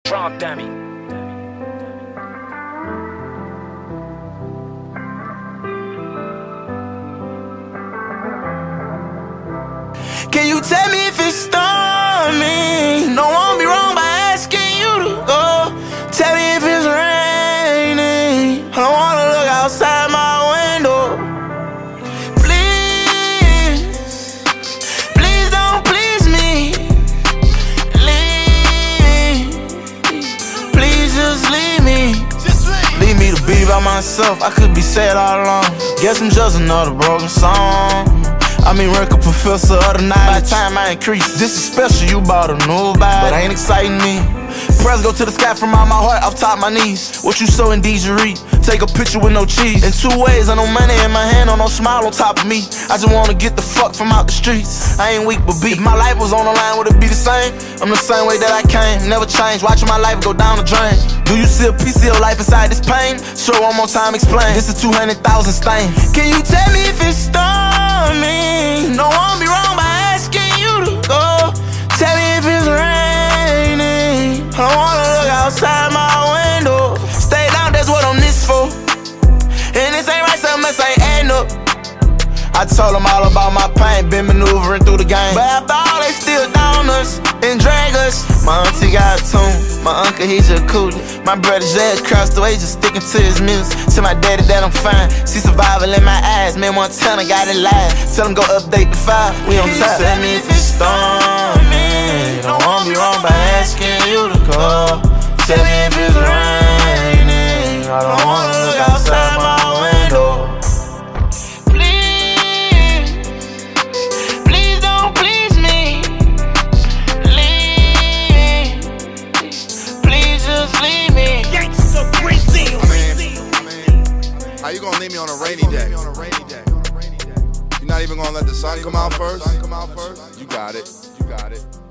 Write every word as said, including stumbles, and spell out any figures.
Wrong dummy. Can you tell me if it's stormy? No one be wrong by asking you to go. Tell me if it's raining. I don't wanna look outside my window. Please, please don't please me. Leave, please just leave me. Leave me to be by myself. I could be sad all along. Guess I'm just another broken song. I mean, rank a professor of the night. By the time I increase, this is special, you bought a new body, but ain't exciting me. Prayers go to the sky from out my heart, off top my knees. What you sow indeed you reap. Take a picture with no cheese. In two ways, I no money in my hand, on no smile on top of me. I just wanna get the fuck from out the streets. I ain't weak but beat. If my life was on the line, would it be the same? I'm the same way that I came, never changed. Watching my life go down the drain. Do you see a piece of your life inside this pain? Sure, one more time, explain. This is two hundred thousand stain. Can you tell me if it's stormy? No one be wrong by asking you to go. Tell me if it's raining. I don't wanna look outside my window. Stay down, that's what I'm this for. And this ain't right, something else ain't adding up. I told them all about my pain, been maneuvering through the game. But after all, they still down us and drag us. My auntie got a tune, my uncle he's a coolie. My brother Jay across the way just sticking to his music. Tell my daddy that I'm fine, see survival in my eyes. Man, Montana got it live, tell him go update the file. We on top. Tell me if it's stormy. Don't wanna be wrong by asking you to go. Tell me if it's raining. I don't wanna look outside my window. How you gonna leave me on a rainy day? You're not even gonna let the sun come out first? You got it. You got it.